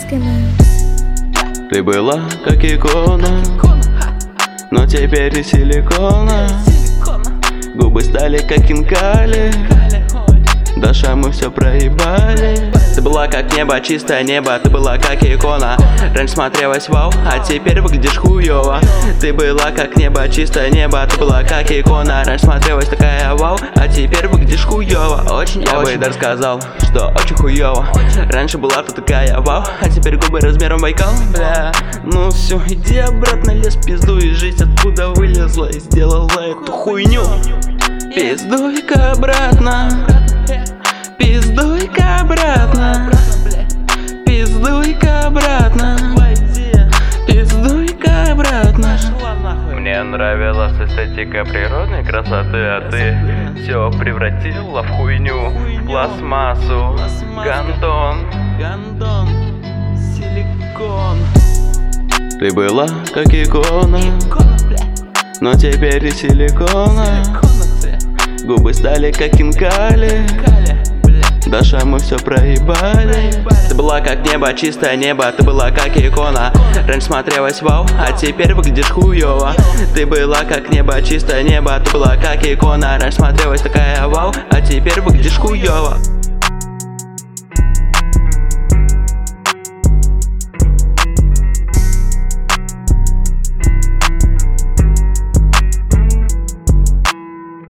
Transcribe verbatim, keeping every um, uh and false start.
Ты была как икона, но теперь из силикона. Губы стали как хинкали, Даша, мы все проебали. Ты была как небо, чистое небо, ты была как икона. Раньше смотрелась вау, а теперь выглядишь хуёво. Ты была как небо, чистое небо, ты была как икона. Раньше смотрелась такая вау, а теперь выглядишь хуёво. Очень, я бы даже сказал, что очень хуёво. Раньше была ты такая вау, а теперь губы размером Байкал. Бля, ну все, иди обратно, лес пизду, и жизнь откуда вылезла и сделала эту хуйню. Пиздуй-ка обратно, пиздуй-ка обратно, пиздуй-ка обратно, пиздуй-ка обратно. Мне нравилась эстетика природной красоты, а ты все превратила в хуйню, в пластмассу, гандон, гандон, силикон. Ты была как икона, но теперь из силикона. Губы стали как хинкали, Даша, мы все проебали. Ты была как небо, чистое небо, ты была как икона. Раньше смотрелась вау, а теперь выглядишь хуёво. Ты была как небо, чистое небо, ты была как икона. Раньше смотрелась такая вау, а теперь выглядишь хуёво.